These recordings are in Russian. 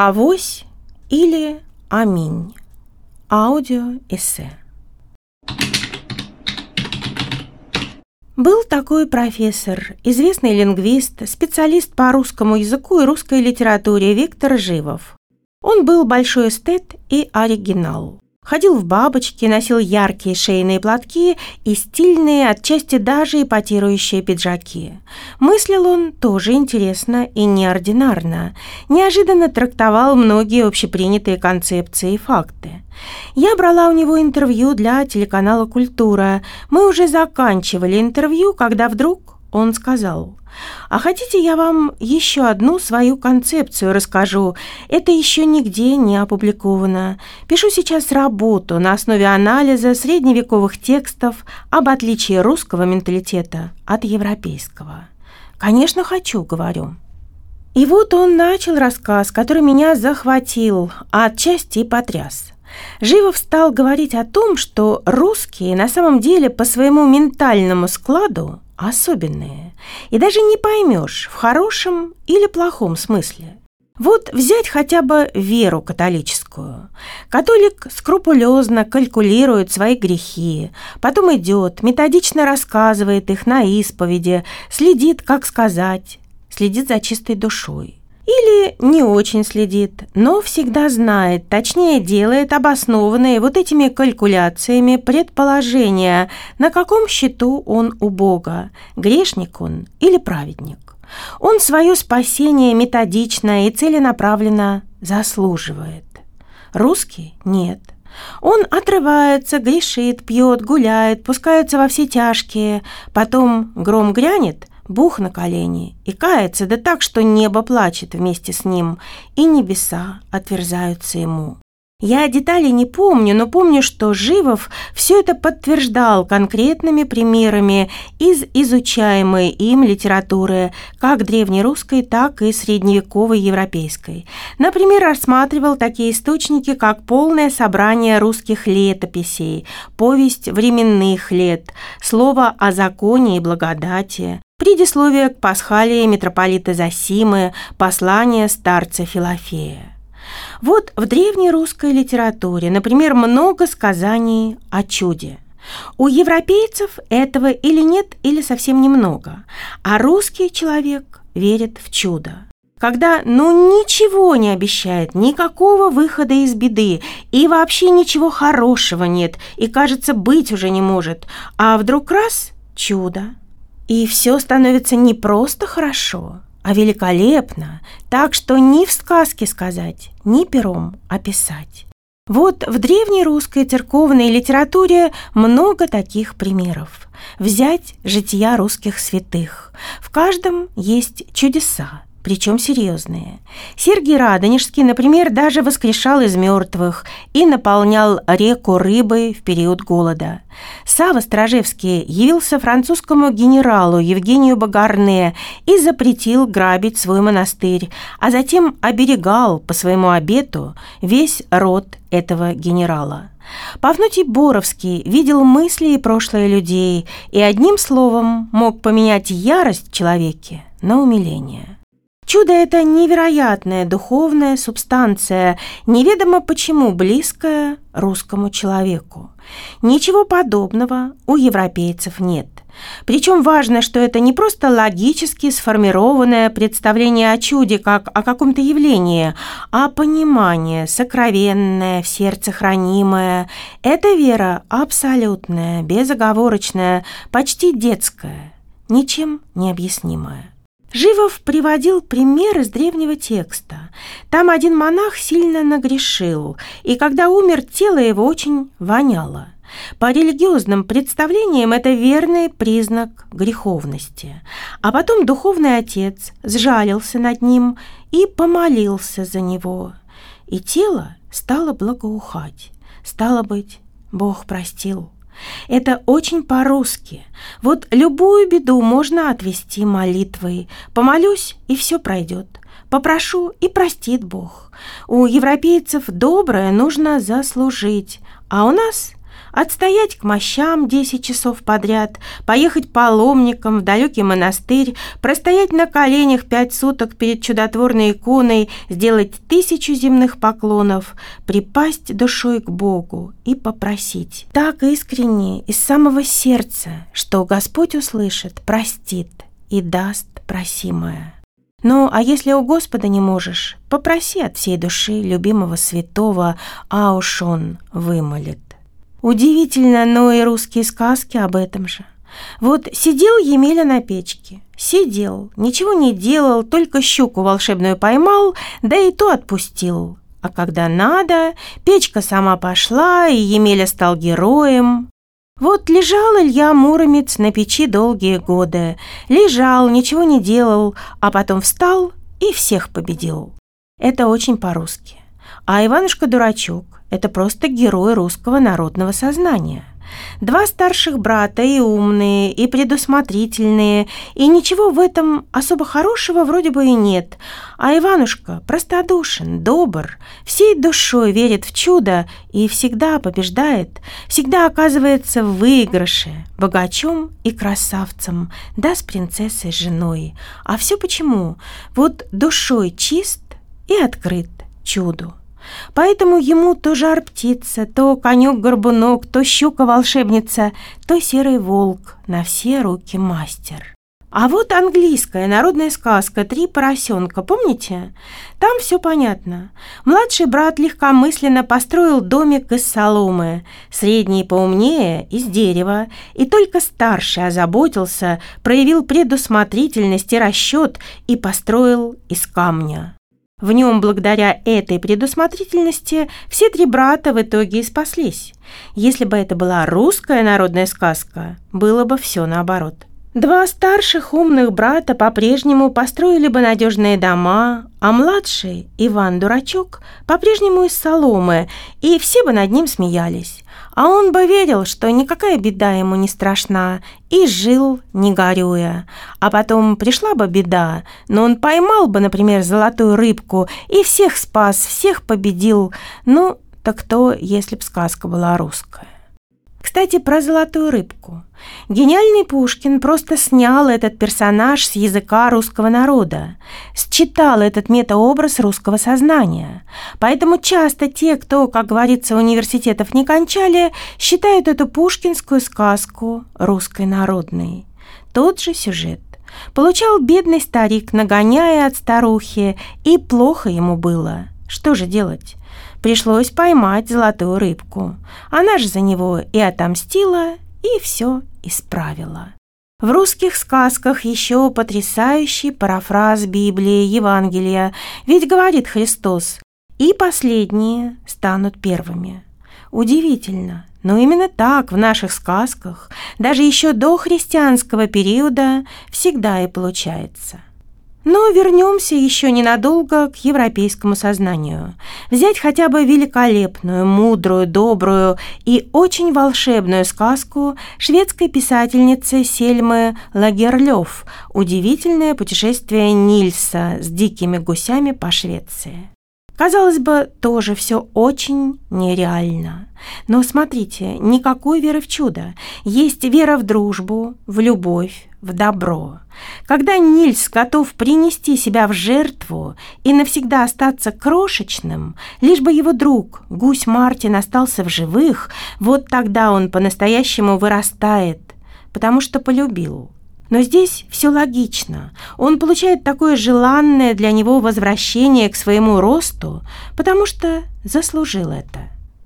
Авось или аминь. Аудиоэссе. Был такой профессор, известный лингвист, специалист по русскому языку и русской литературе Виктор Живов. Он был большой эстет и оригинал. Ходил в бабочки, носил яркие шейные платки и стильные, отчасти даже эпатирующие пиджаки. Мыслил он тоже интересно и неординарно, неожиданно трактовал многие общепринятые концепции и факты. Я брала у него интервью для телеканала «Культура». Мы уже заканчивали интервью, когда вдруг он сказал: «А хотите, я вам еще одну свою концепцию расскажу? Это еще нигде не опубликовано. Пишу сейчас работу на основе анализа средневековых текстов об отличии русского менталитета от европейского». «Конечно, хочу», — говорю. И вот он начал рассказ, который меня захватил, а отчасти и потряс. Живов стал говорить о том, что русские на самом деле по своему ментальному складу особенные, и даже не поймешь, в хорошем или плохом смысле. Вот взять хотя бы веру католическую. Католик скрупулезно калькулирует свои грехи, потом идет, методично рассказывает их на исповеди, следит, как сказать, следит за чистой душой. Или не очень следит, но всегда знает, точнее делает обоснованные вот этими калькуляциями предположения, на каком счету он у Бога, грешник он или праведник. Он свое спасение методично и целенаправленно заслуживает. Русский – нет. Он отрывается, грешит, пьет, гуляет, пускается во все тяжкие, потом гром грянет – бух на колени и кается, да так, что небо плачет вместе с ним, и небеса отверзаются ему. Я деталей не помню, но помню, что Живов все это подтверждал конкретными примерами из изучаемой им литературы, как древнерусской, так и средневековой европейской. Например, рассматривал такие источники, как полное собрание русских летописей, повесть временных лет, слово о законе и благодати, предисловие к Пасхалии митрополита Зосимы, послание старца Филофея. Вот в древней русской литературе, например, много сказаний о чуде. У европейцев этого или нет, или совсем немного, а русский человек верит в чудо. Когда ничего не обещает, никакого выхода из беды, и вообще ничего хорошего нет, и, кажется, быть уже не может, а вдруг раз – чудо. И все становится не просто хорошо, а великолепно, так что ни в сказке сказать, ни пером описать. Вот в древней русской церковной литературе много таких примеров. Взять жития русских святых. В каждом есть чудеса, причем серьезные. Сергий Радонежский, например, даже воскрешал из мертвых и наполнял реку рыбой в период голода. Савва Стражевский явился французскому генералу Евгению Багарне и запретил грабить свой монастырь, а затем оберегал по своему обету весь род этого генерала. Пафнутий Боровский видел мысли и прошлое людей и одним словом мог поменять ярость в человеке на умиление. Чудо – это невероятная духовная субстанция, неведомо почему близкая русскому человеку. Ничего подобного у европейцев нет. Причем важно, что это не просто логически сформированное представление о чуде как о каком-то явлении, а понимание сокровенное, в сердце хранимое. Это вера абсолютная, безоговорочная, почти детская, ничем не объяснимая. Живов приводил пример из древнего текста. Там один монах сильно нагрешил, и когда умер, тело его очень воняло. По религиозным представлениям это верный признак греховности. А потом духовный отец сжалился над ним и помолился за него. И тело стало благоухать. Стало быть, Бог простил. Это очень по-русски. Вот любую беду можно отвести молитвой. Помолюсь, и все пройдет. Попрошу, и простит Бог. У европейцев доброе нужно заслужить, а у нас Отстоять к мощам 10 часов подряд, поехать паломником в далекий монастырь, простоять на коленях 5 суток перед чудотворной иконой, сделать 1000 земных поклонов, припасть душой к Богу и попросить так искренне из самого сердца, что Господь услышит, простит и даст просимое. Ну, а если у Господа не можешь, попроси от всей души любимого святого, а уж он вымолит. Удивительно, но и русские сказки об этом же. Вот сидел Емеля на печке, сидел, ничего не делал, только щуку волшебную поймал, да и то отпустил. А когда надо, печка сама пошла, и Емеля стал героем. Вот лежал Илья Муромец на печи долгие годы, лежал, ничего не делал, а потом встал и всех победил. Это очень по-русски. А Иванушка-дурачок – это просто герой русского народного сознания. 2 старших брата и умные, и предусмотрительные, и ничего в этом особо хорошего вроде бы и нет. А Иванушка простодушен, добр, всей душой верит в чудо и всегда побеждает, всегда оказывается в выигрыше, богачом и красавцем, да с принцессой женой. А все почему? Вот душой чист и открыт чуду. Поэтому ему то жар-птица, то конек-горбунок, то щука-волшебница, то серый волк на все руки мастер. А вот английская народная сказка «Три поросенка», помните? Там все понятно. Младший брат легкомысленно построил домик из соломы, средний поумнее – из дерева, и только старший озаботился, проявил предусмотрительность и расчет и построил из камня. В нем, благодаря этой предусмотрительности, все 3 брата в итоге и спаслись. Если бы это была русская народная сказка, было бы все наоборот. 2 старших умных брата по-прежнему построили бы надежные дома, а младший, Иван-дурачок, по-прежнему из соломы, и все бы над ним смеялись. А он бы верил, что никакая беда ему не страшна, и жил, не горюя. А потом пришла бы беда, но он поймал бы, например, золотую рыбку и всех спас, всех победил. Ну, так кто, если б сказка была русская? Кстати, про золотую рыбку. Гениальный Пушкин просто снял этот персонаж с языка русского народа, считал этот метаобраз русского сознания. Поэтому часто те, кто, как говорится, университетов не кончали, считают эту пушкинскую сказку русской народной. Тот же сюжет. Получал бедный старик, нагоняя от старухи, и плохо ему было. Что же делать? Пришлось поймать золотую рыбку. Она же за него и отомстила, и все исправила. В русских сказках еще потрясающий парафраз Библии, Евангелия, ведь говорит Христос: «И последние станут первыми». Удивительно, но именно так в наших сказках, даже еще до христианского периода, всегда и получается. Но вернемся еще ненадолго к европейскому сознанию. Взять хотя бы великолепную, мудрую, добрую и очень волшебную сказку шведской писательницы Сельмы Лагерлёф «Удивительное путешествие Нильса с дикими гусями по Швеции». Казалось бы, тоже все очень нереально. Но смотрите, никакой веры в чудо. Есть вера в дружбу, в любовь, в добро. Когда Нильс готов принести себя в жертву и навсегда остаться крошечным, лишь бы его друг, гусь Мартин, остался в живых, вот тогда он по-настоящему вырастает, потому что полюбил. Но здесь все логично. Он получает такое желанное для него возвращение к своему росту, потому что заслужил это.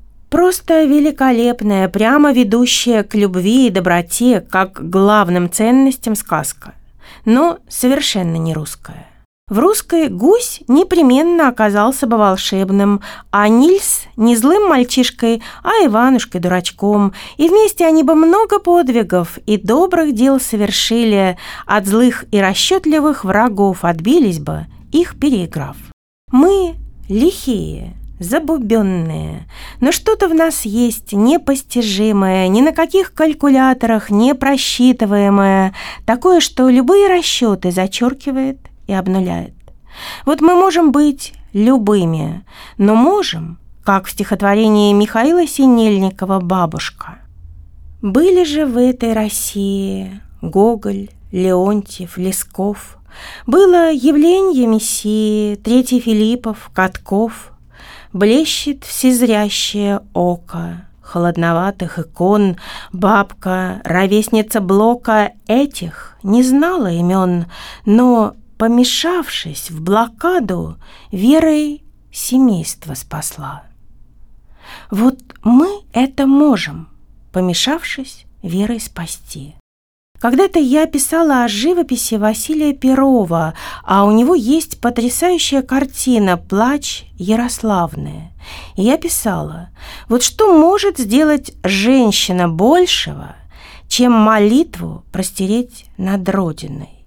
Просто великолепная, прямо ведущая к любви и доброте, как к главным ценностям сказка, но совершенно не русская. В русской гусь непременно оказался бы волшебным, а Нильс не злым мальчишкой, а Иванушкой-дурачком, и вместе они бы много подвигов и добрых дел совершили, от злых и расчетливых врагов отбились бы, их переиграв. Мы лихие, забубенные, но что-то в нас есть непостижимое, ни на каких калькуляторах не просчитываемое, такое, что любые расчеты зачеркивает и обнуляет. Вот мы можем быть любыми, но можем, как в стихотворении Михаила Синельникова «Бабушка». Были же в этой России Гоголь, Леонтьев, Лесков, было явление Мессии, Третий Филиппов, Катков, блещет всезрящее око холодноватых икон, бабка, ровесница Блока, этих не знала имен, но, помешавшись в блокаду, верой семейство спасла. Вот мы это можем, помешавшись, верой спасти. Когда-то я писала о живописи Василия Перова, а у него есть потрясающая картина «Плач Ярославны». И я писала, вот что может сделать женщина большего, чем молитву простереть над Родиной.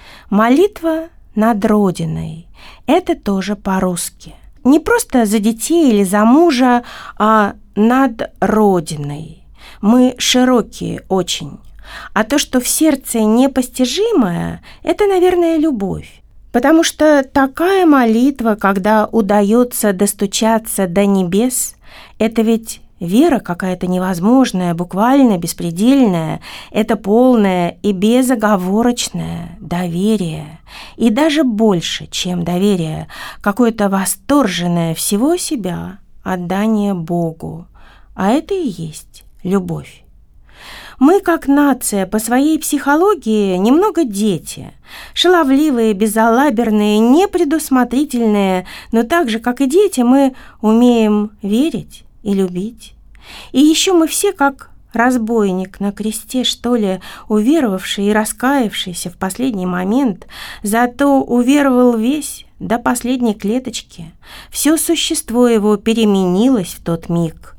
Молитва над Родиной – это тоже по-русски. Не просто за детей или за мужа, а над Родиной. Мы широкие очень. А то, что в сердце непостижимое, это, наверное, любовь. Потому что такая молитва, когда удается достучаться до небес, это ведь вера какая-то невозможная, буквально беспредельная, это полное и безоговорочное доверие. И даже больше, чем доверие, какое-то восторженное всего себя отдание Богу. А это и есть любовь. Мы, как нация, по своей психологии немного дети, шаловливые, безалаберные, непредусмотрительные, но так же, как и дети, мы умеем верить и любить. И еще мы все, как разбойник на кресте, что ли, уверовавший и раскаявшийся в последний момент, зато уверовал весь до последней клеточки. Все существо его переменилось в тот миг,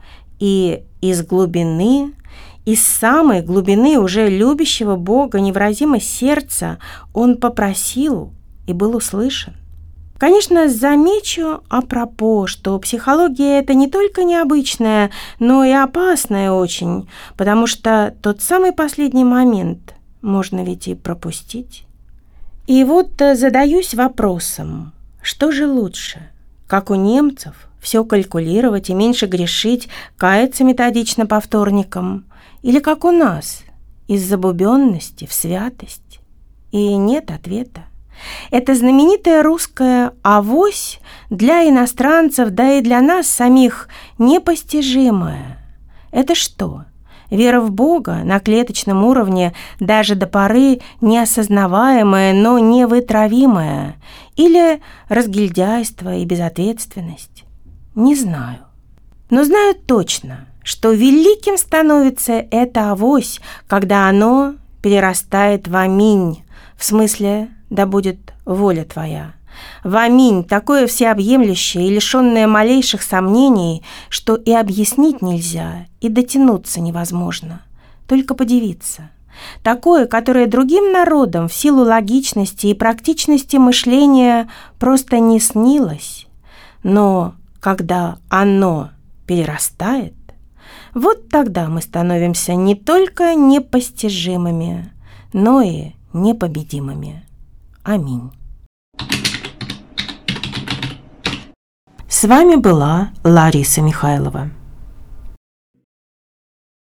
и из глубины, из самой глубины уже любящего Бога невыразимо сердца он попросил и был услышан. Конечно, замечу апропо, что психология – это не только необычная, но и опасная очень, потому что тот самый последний момент можно ведь и пропустить. И вот задаюсь вопросом, что же лучше, как у немцев, все калькулировать и меньше грешить, каяться методично по вторникам, или как у нас, из забубенности в святость? И нет ответа. Это знаменитая русская «авось» для иностранцев, да и для нас самих непостижимая. Это что? Вера в Бога на клеточном уровне, даже до поры неосознаваемая, но невытравимая? Или разгильдяйство и безответственность? Не знаю. Но знаю точно, что великим становится это авось, когда оно перерастает в аминь, в смысле «да будет воля твоя». В аминь такое всеобъемлющее и лишенное малейших сомнений, что и объяснить нельзя, и дотянуться невозможно, только подивиться. Такое, которое другим народам в силу логичности и практичности мышления просто не снилось. Но когда оно перерастает, вот тогда мы становимся не только непостижимыми, но и непобедимыми. Аминь. С вами была Лариса Михайлова.